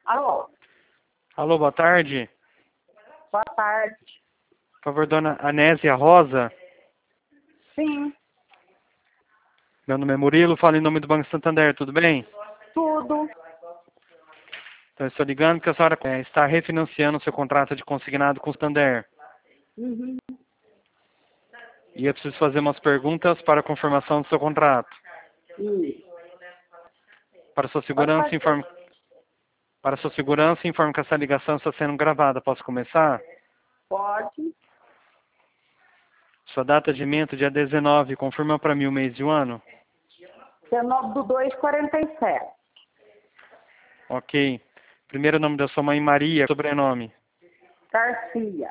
Alô, Alô, boa tarde. boa tarde. Por favor, dona Anésia Rosa. Sim, Meu nome é Murilo, falo em nome do Banco Santander, tudo bem? tudo. Então, eu estou ligando que a senhora está refinanciando o seu contrato de consignado com o Santander. Uhum. E eu preciso fazer umas perguntas para a confirmação do seu contrato. Isso. Para sua Pode segurança, fazer. informe que essa ligação está sendo gravada. Posso começar? Pode. Sua data de evento, dia 19, confirma para mim o mês e o ano? 19/2/47. Ok. Primeiro nome da sua mãe, Maria, sobrenome. Garcia.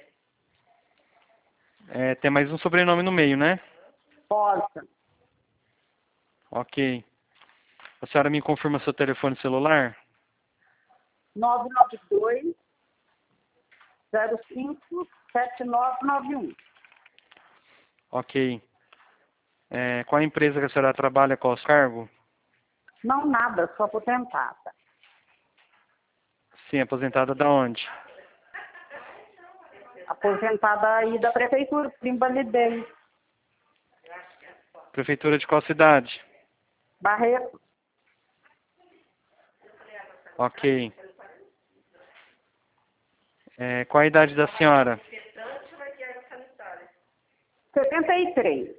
Tem mais um sobrenome no meio, né? Porta. Ok. A senhora me confirma seu telefone celular? 992 05 7991. Ok. Qual a empresa que a senhora trabalha, qual o cargo? Não, nada, sou aposentada. Sim, aposentada da onde? Aposentada aí da prefeitura, por invalidez. Prefeitura de qual cidade? Barreto. Ok. Qual a idade da senhora? 73.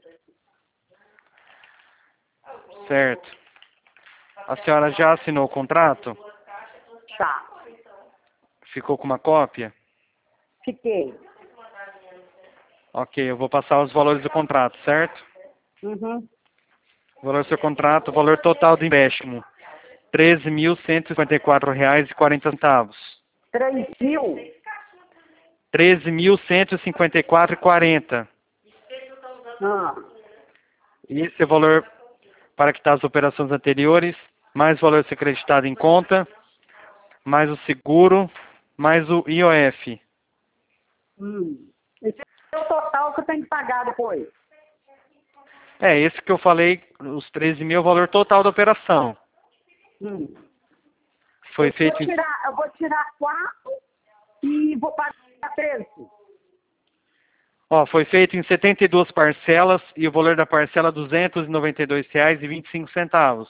Certo. A senhora já assinou o contrato? Tá. Ficou com uma cópia? Fiquei. Ok, eu vou passar os valores do contrato, certo? Uhum. O valor do seu contrato, o valor total do empréstimo, R$ 13.154,40. 3.000. R$ 13.154,40. Ah. Esse é o valor para quitar as operações anteriores, mais o valor a ser acreditado em conta, mais o seguro, mais o IOF. Esse é o total que eu tenho que pagar depois. Esse que eu falei, os 13 mil, é o valor total da operação. Foi feito em... Eu vou tirar 4 e vou pagar 13. Foi feito em 72 parcelas e o valor da parcela é R$ 292,25.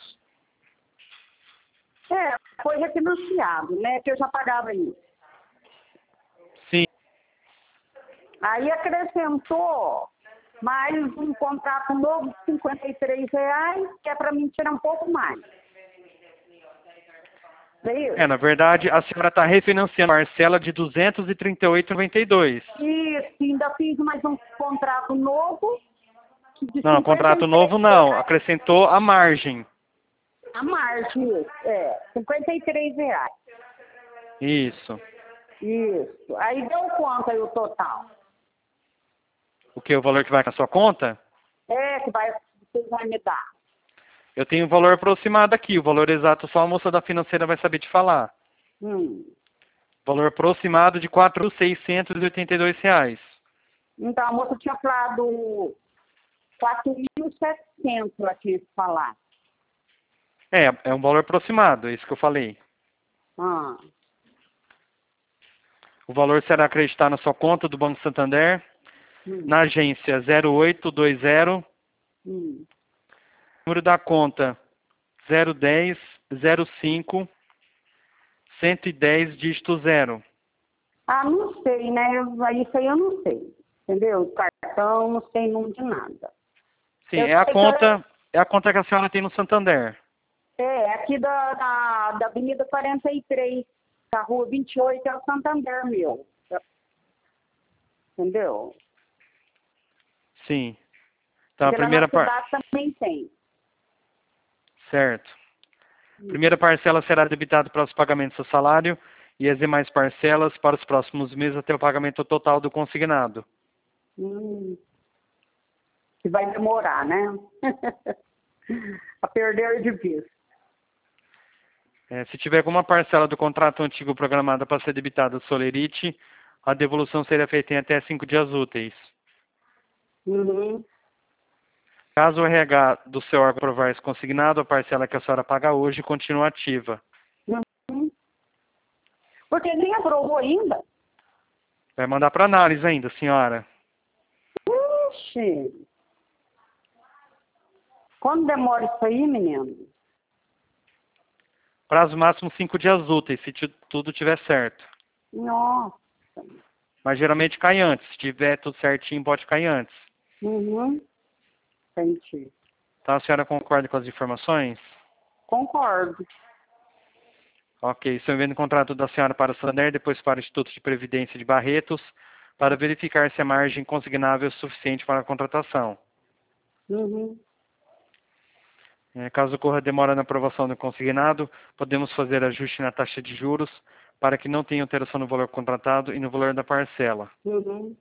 Foi refinanciado, né? Que eu já pagava isso. Sim. Aí acrescentou mais um contrato novo de R$ 53, que é para mim tirar um pouco mais. É isso? Na verdade, a senhora está refinanciando a parcela de R$ 238,92. Isso, ainda fiz mais um contrato novo de Não, contrato novo não. R$ 53. Acrescentou a margem. A margem, R$ 53. Isso. Isso. Aí deu quanto aí o total? O que? O valor que vai na sua conta? Que você vai me dar. Eu tenho o valor aproximado aqui. O valor exato só a moça da financeira vai saber te falar. Valor aproximado de R$ 4.682. Então, a moça tinha falado 4.700, ela tinha que falar. É um valor aproximado, é isso que eu falei. Ah. O valor será acreditado na sua conta do Banco Santander, na agência 0820, número da conta 010 05 110 dígito 0. Não sei, né? Isso aí eu não sei. Entendeu? Cartão, não sei número de nada. Sim, é a conta que a senhora tem no Santander. Aqui da Avenida 43, da Rua 28, é o Santander, meu. Entendeu? Sim. Então a Porque lá primeira na cidade também tem. Certo. Primeira parcela será debitada para os pagamentos do salário e as demais parcelas para os próximos meses até o pagamento total do consignado. Que vai demorar, né? A perder de vista. Se tiver alguma parcela do contrato antigo programada para ser debitada do Solerite, a devolução será feita em até 5 dias úteis. Caso o RH do seu órgão aprovar esse consignado, a parcela que a senhora paga hoje continua ativa. Porque nem aprovou ainda. Vai mandar para análise ainda, senhora. Ixi. Quando demora isso aí, menino? Prazo máximo 5 dias úteis, se tudo tiver certo. Nossa. Mas geralmente cai antes. Se tiver tudo certinho, pode cair antes. Uhum. Entendi. Então a senhora concorda com as informações? Concordo. Ok. Estou enviando o contrato da senhora para o Santander, depois para o Instituto de Previdência de Barretos, para verificar se a margem consignável é suficiente para a contratação. Uhum. Caso ocorra demora na aprovação do consignado, podemos fazer ajuste na taxa de juros para que não tenha alteração no valor contratado e no valor da parcela. Uhum.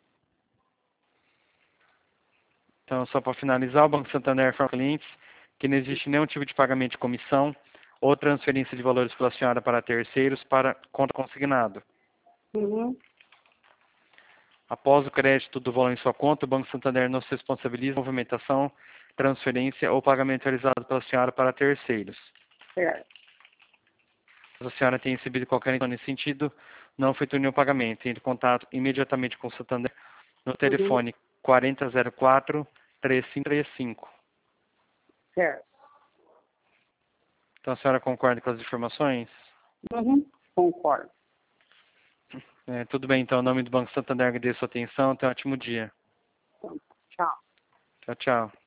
Então, só para finalizar, o Banco Santander informa aos clientes que não existe nenhum tipo de pagamento de comissão ou transferência de valores pela senhora para terceiros para conta consignado. Uhum. Após o crédito do valor em sua conta, o Banco Santander não se responsabiliza pela movimentação, transferência ou pagamento realizado pela senhora para terceiros. Certo. Se a senhora tem recebido qualquer informação nesse sentido, não efetue nenhum pagamento. Entre em contato imediatamente com o Santander no Uhum. telefone 4004-3535. Certo. Então a senhora concorda com as informações? Uhum. Concordo. Tudo bem, então, em nome do Banco Santander, agradeço a sua atenção. Tenha um ótimo dia. Então, tchau. Tchau, tchau.